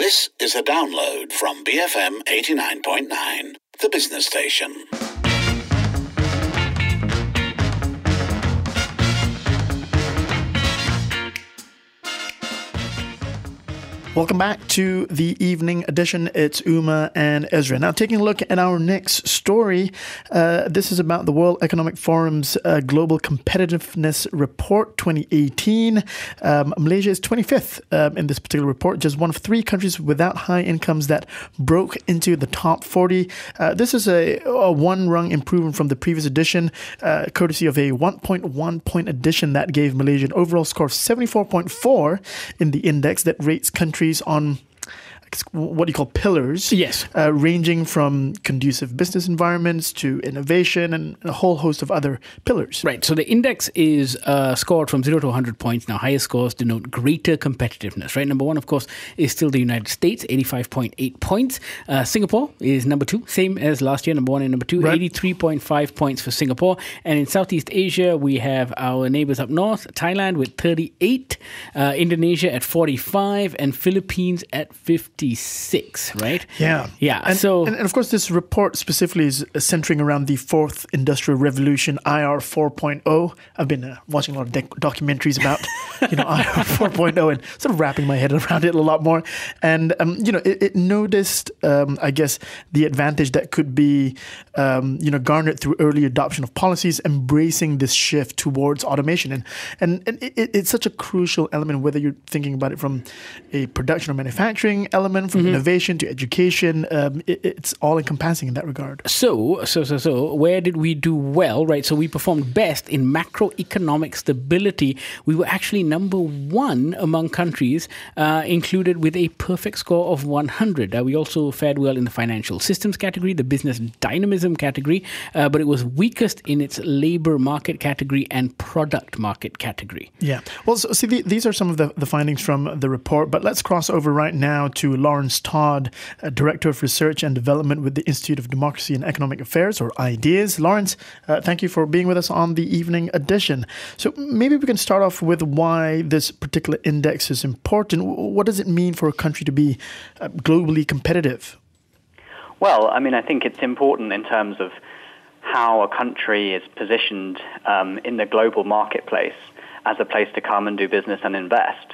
This is a download from BFM 89.9, the business station. Welcome back to the evening edition. It's Uma and Ezra. Now, taking a look at our next story, this is about the World Economic Forum's Global Competitiveness Report 2018. Malaysia is 25th in this particular report, just one of three countries without high incomes that broke into the top 40. This is a one-rung improvement from the previous edition, courtesy of a 1.1 point addition that gave Malaysia an overall score of 74.4 in the index that rates countries on what do you call pillars? Yes. Ranging from conducive business environments to innovation and a whole host of other pillars. Right. So the index is scored from 0 to 100 points. Now, higher scores denote greater competitiveness, right? Number one, of course, is still the United States, 85.8 points. Singapore is number two, same as last year, number one and number two, right. 83.5 points for Singapore. And in Southeast Asia, we have our neighbors up north, Thailand with 38, Indonesia at 45, and Philippines at 56, right? Yeah. And of course, this report specifically is centering around the fourth industrial revolution, IR 4.0. I've been watching a lot of documentaries about, IR 4.0 and sort of wrapping my head around it a lot more. And, it noticed, I guess, the advantage that could be, garnered through early adoption of policies, embracing this shift towards automation. And it's such a crucial element, whether you're thinking about it from a production or manufacturing element, from innovation to education. It's all encompassing in that regard. So, where did we do well, right? So we performed best in macroeconomic stability. We were actually number one among countries included with a perfect score of 100. We also fared well in the financial systems category, the business dynamism category, but it was weakest in its labor market category and product market category. Yeah. Well, so see, these are some of the findings from the report, but let's cross over right now to Lawrence Todd, Director of Research and Development with the Institute of Democracy and Economic Affairs, or IDEAS. Lawrence, thank you for being with us on the evening edition. So maybe we can start off with why this particular index is important. What does it mean for a country to be globally competitive? Well, I think it's important in terms of how a country is positioned in the global marketplace as a place to come and do business and invest.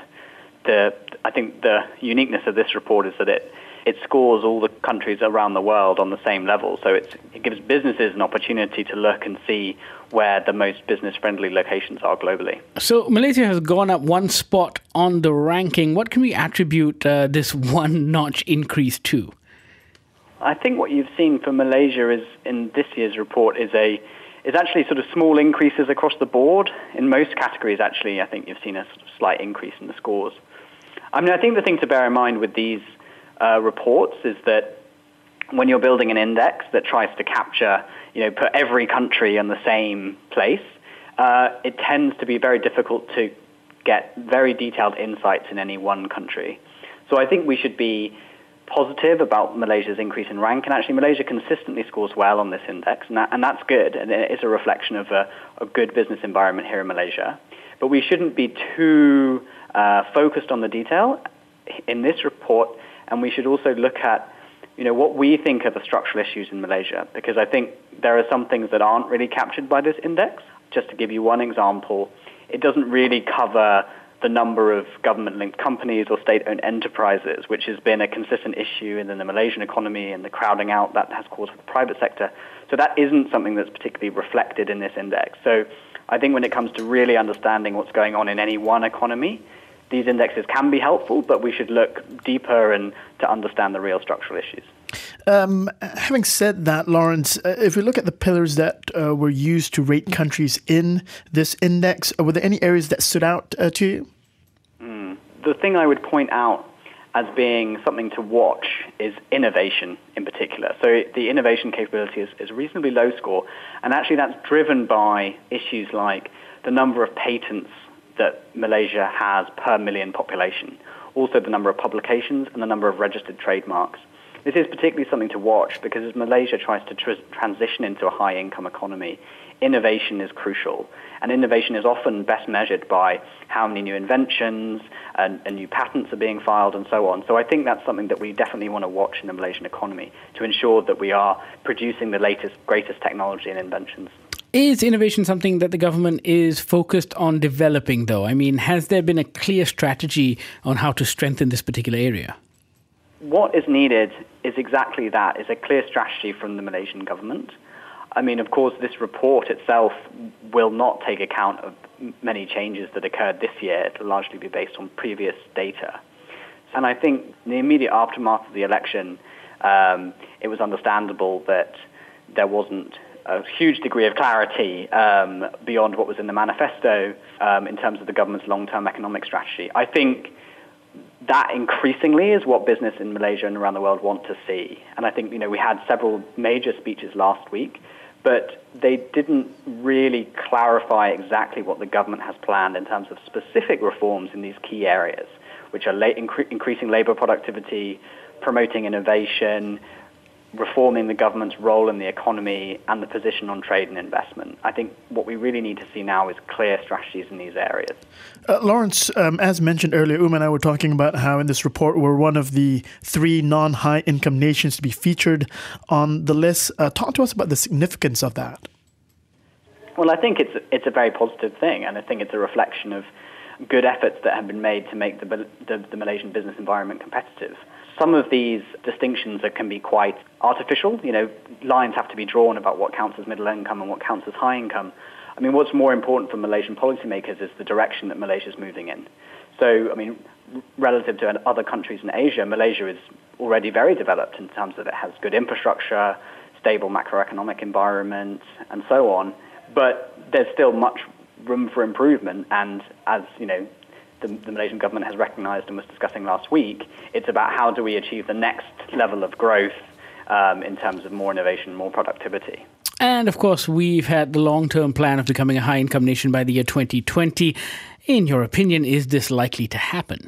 I think the uniqueness of this report is that it scores all the countries around the world on the same level. So it gives businesses an opportunity to look and see where the most business-friendly locations are globally. So Malaysia has gone up one spot on the ranking. What can we attribute this one-notch increase to? I think what you've seen for Malaysia is in this year's report is actually sort of small increases across the board. In most categories, actually, I think you've seen a sort of slight increase in the scores. I think the thing to bear in mind with these reports is that when you're building an index that tries to capture, put every country in the same place, it tends to be very difficult to get very detailed insights in any one country. So I think we should be positive about Malaysia's increase in rank, and actually Malaysia consistently scores well on this index, and that's good, and it's a reflection of a good business environment here in Malaysia. But we shouldn't be too focused on the detail in this report, and we should also look at what we think are the structural issues in Malaysia, because I think there are some things that aren't really captured by this index. Just to give you one example, it doesn't really cover the number of government-linked companies or state-owned enterprises, which has been a consistent issue in the Malaysian economy and the crowding out that has caused for the private sector. So that isn't something that's particularly reflected in this index. So I think when it comes to really understanding what's going on in any one economy, these indexes can be helpful, but we should look deeper and to understand the real structural issues. Having said that, Lawrence, if we look at the pillars that were used to rate countries in this index, were there any areas that stood out to you? The thing I would point out as being something to watch is innovation in particular. So the innovation capability is a reasonably low score, and actually that's driven by issues like the number of patents that Malaysia has per million population, also the number of publications and the number of registered trademarks. this is particularly something to watch because as Malaysia tries to transition into a high-income economy, innovation is crucial. And innovation is often best measured by how many new inventions and new patents are being filed and so on. So I think that's something that we definitely want to watch in the Malaysian economy to ensure that we are producing the latest, greatest technology and inventions. Is innovation something that the government is focused on developing, though? I mean, has there been a clear strategy on how to strengthen this particular area? What is needed is exactly that, is a clear strategy from the Malaysian government. I mean, of course, this report itself will not take account of many changes that occurred this year. It will largely be based on previous data. And I think in the immediate aftermath of the election, it was understandable that there wasn't a huge degree of clarity beyond what was in the manifesto in terms of the government's long-term economic strategy. I think that increasingly is what business in Malaysia and around the world want to see. And I think, we had several major speeches last week, but they didn't really clarify exactly what the government has planned in terms of specific reforms in these key areas, which are increasing labor productivity, promoting innovation, reforming the government's role in the economy, and the position on trade and investment. I think what we really need to see now is clear strategies in these areas. Lawrence, as mentioned earlier, Uma and I were talking about how in this report we're one of the 3 non-high income nations to be featured on the list. Talk to us about the significance of that. Well, I think it's a very positive thing, and I think it's a reflection of good efforts that have been made to make the Malaysian business environment competitive. Some of these distinctions can be quite artificial. Lines have to be drawn about what counts as middle income and what counts as high income. I mean, what's more important for Malaysian policymakers is the direction that Malaysia is moving in. So, I mean, relative to other countries in Asia, Malaysia is already very developed in terms of it has good infrastructure, stable macroeconomic environment, and so on. But there's still much room for improvement, and as the Malaysian government has recognized and was discussing last week, it's about how do we achieve the next level of growth in terms of more innovation, more productivity. And of course, we've had the long-term plan of becoming a high-income nation by the year 2020. In your opinion, is this likely to happen?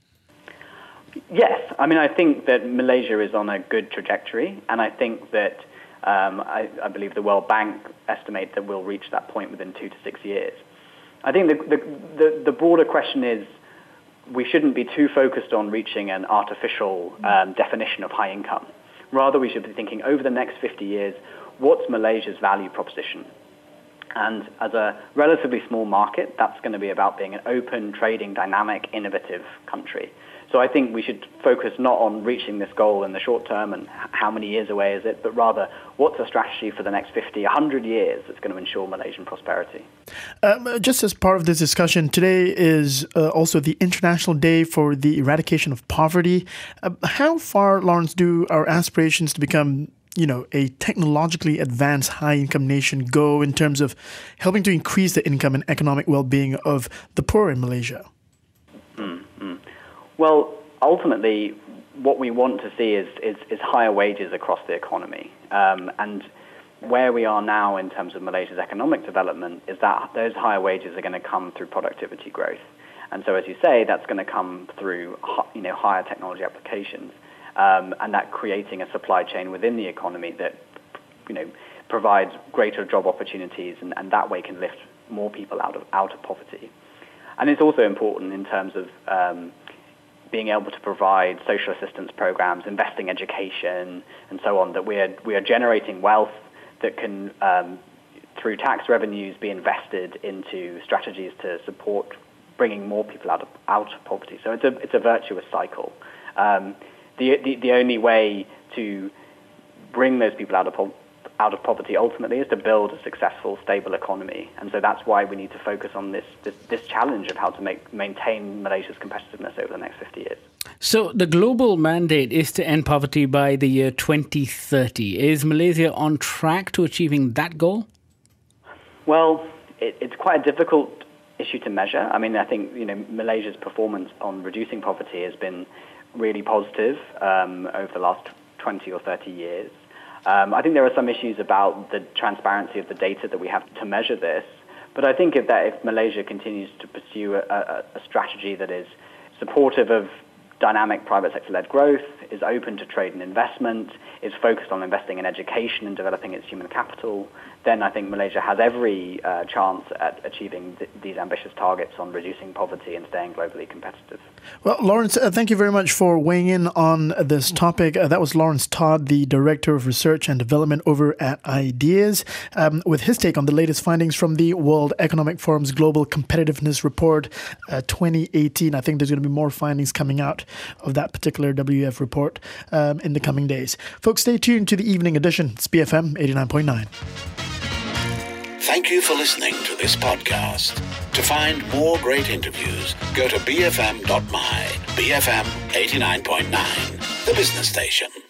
Yes. I mean, I think that Malaysia is on a good trajectory, and I think that I believe the World Bank estimate that we'll reach that point within 2 to 6 years. I think the broader question is we shouldn't be too focused on reaching an artificial definition of high income. Rather, we should be thinking over the next 50 years, what's Malaysia's value proposition? And as a relatively small market, that's going to be about being an open, trading, dynamic, innovative country. So I think we should focus not on reaching this goal in the short term and how many years away is it, but rather what's a strategy for the next 50, 100 years that's going to ensure Malaysian prosperity. Just as part of this discussion, today is also the International Day for the Eradication of Poverty. How far, Lawrence, do our aspirations to become a technologically advanced high-income nation go in terms of helping to increase the income and economic well-being of the poor in Malaysia? Well, ultimately, what we want to see is higher wages across the economy. And where we are now in terms of Malaysia's economic development is that those higher wages are going to come through productivity growth. And so, as you say, that's going to come through higher technology applications. And that creating a supply chain within the economy that provides greater job opportunities and that way can lift more people out of poverty. And it's also important in terms of being able to provide social assistance programs, investing education, and so on, that we are generating wealth that can, through tax revenues, be invested into strategies to support bringing more people out of poverty. So it's a virtuous cycle. The only way to bring those people out of poverty ultimately is to build a successful, stable economy. And so that's why we need to focus on this challenge of how to maintain Malaysia's competitiveness over the next 50 years. So the global mandate is to end poverty by the year 2030. Is Malaysia on track to achieving that goal? Well, it's quite a difficult issue to measure. I mean, I think Malaysia's performance on reducing poverty has been really positive over the last 20 or 30 years. I think there are some issues about the transparency of the data that we have to measure this, but I think if Malaysia continues to pursue a strategy that is supportive of dynamic private sector-led growth, is open to trade and investment, is focused on investing in education and developing its human capital, then I think Malaysia has every chance at achieving these ambitious targets on reducing poverty and staying globally competitive. Well, Lawrence, thank you very much for weighing in on this topic. That was Lawrence Todd, the Director of Research and Development over at Ideas, with his take on the latest findings from the World Economic Forum's Global Competitiveness Report 2018. I think there's going to be more findings coming out of that particular WEF report in the coming days. Folks, stay tuned to the evening edition. It's BFM 89.9. Thank you for listening to this podcast. To find more great interviews, go to bfm.my. BFM 89.9, the business station.